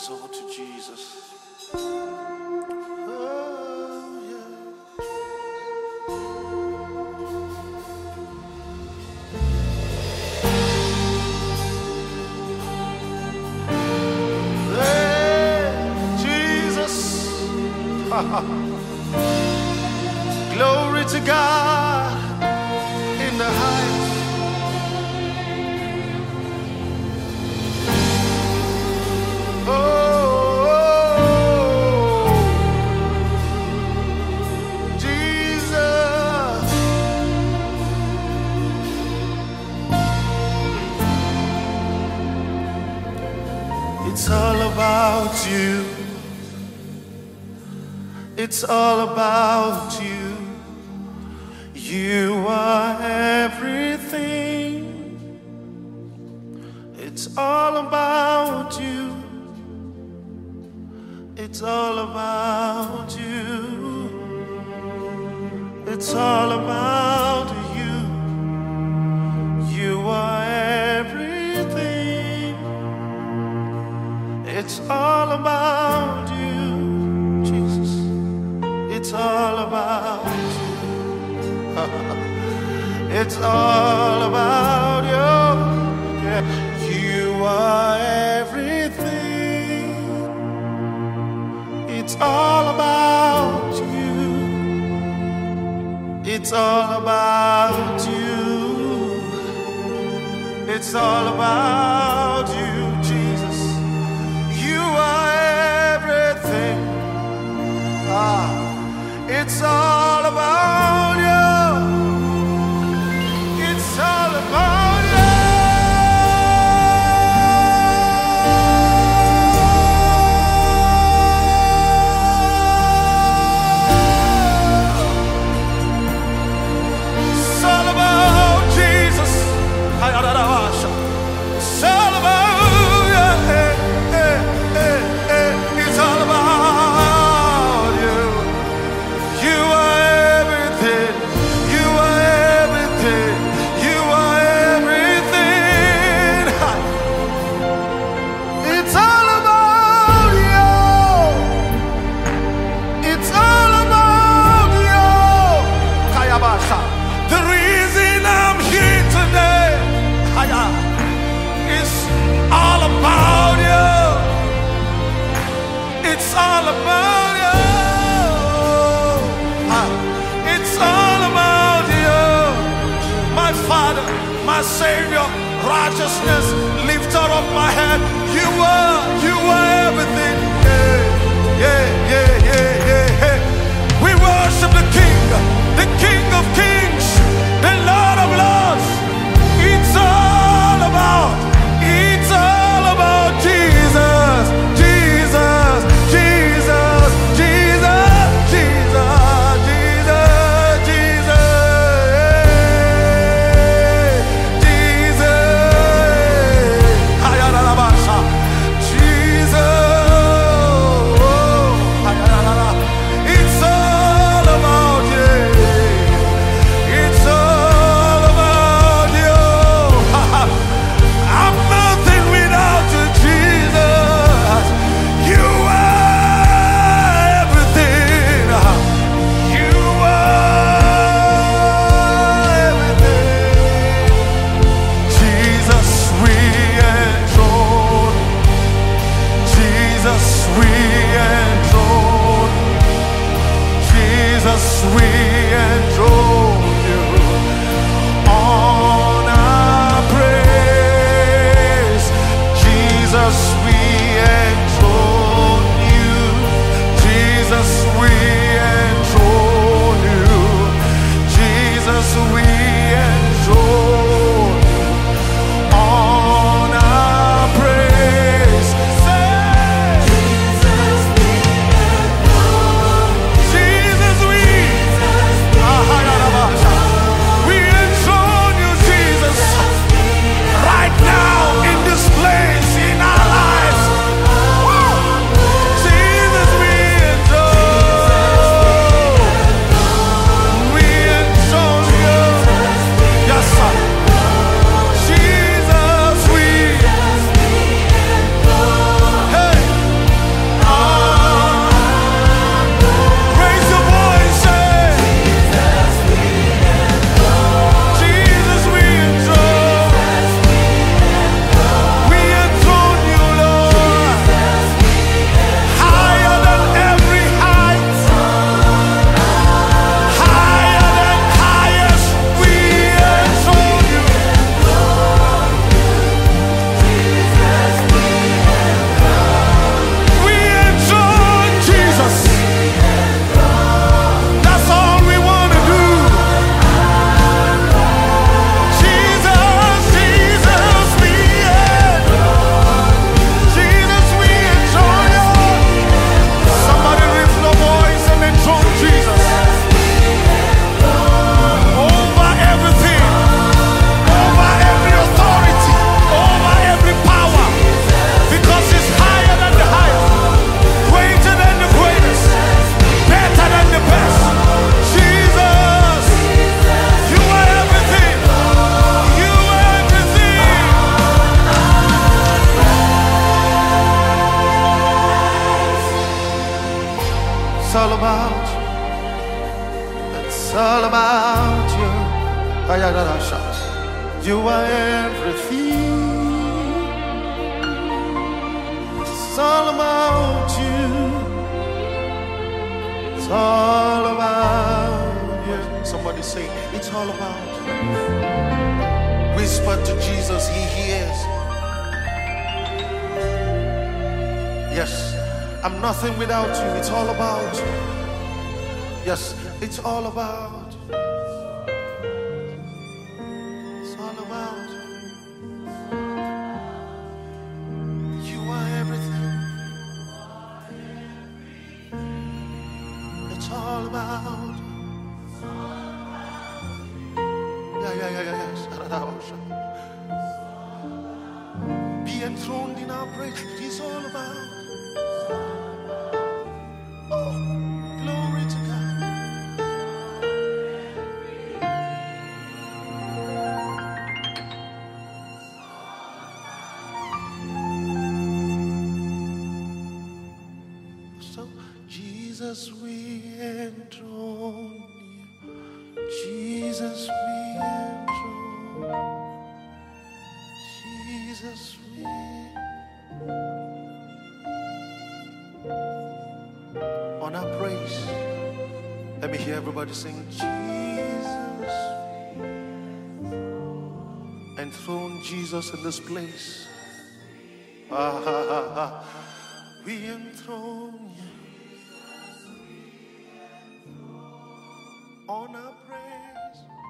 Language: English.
exalt you, Jesus. Glory to God in the highest. Oh, Jesus. It's all about you. It's all about you. You are everything. It's all about you. It's all about you. It's all about you. You are everything. It's all about you, Jesus. It's all about you. It's all about you. Yeah. You are everything. It's all about you. It's all about you. It's all about you, Jesus. You are everything. It's all about you. It's all about you. It's all about Jesus. It's all about you. It's all about you. You are everything. You are everything. You are everything. It's all about you. It's all about you. Kayabasha. The reason I'm here today is all about you. It's all about you. It's all about you. My Father, my Savior, righteousness, lifter of my head. You were everything. Yeah, yeah, yeah, yeah, yeah. We worship the King of Kings, the Lord of Lords. It's all about Jesus, Jesus, Jesus, Jesus, Jesus, Jesus, Jesus, Jesus, Ayarabasha, Jesus. It's all about you. It's all about you. I'm nothing without you, Jesus. You are everything. You are everything. Jesus, we enthrone. Jesus, we enthrone. Jesus, we enthrone you. Honor, praise. Jesus, we enthrone you. Jesus, we enthrone you. Jesus, we enthrone you. Honor, praise. Say, Jesus, we enthrone. Jesus, we enthrone you, Jesus. Right now, in this place, in our lives. Woo! Jesus, we enthrone. We enthrone you. You are everything. It's all about you. It's all about you. Somebody say, it's all about you. Whisper to Jesus, he hears. Yes, I'm nothing without you. It's all about you. Yes, it's all about you. It's all about you. You are everything. It's all about you. Yeah. Be enthroned in our praise. It's all about. Oh, glory to God. So, Jesus, we enthrone you. Jesus, we enthrone. Jesus, we. On our praise, let me hear everybody sing, Jesus. Enthrone Jesus in this place. We enthrone you. On our praise.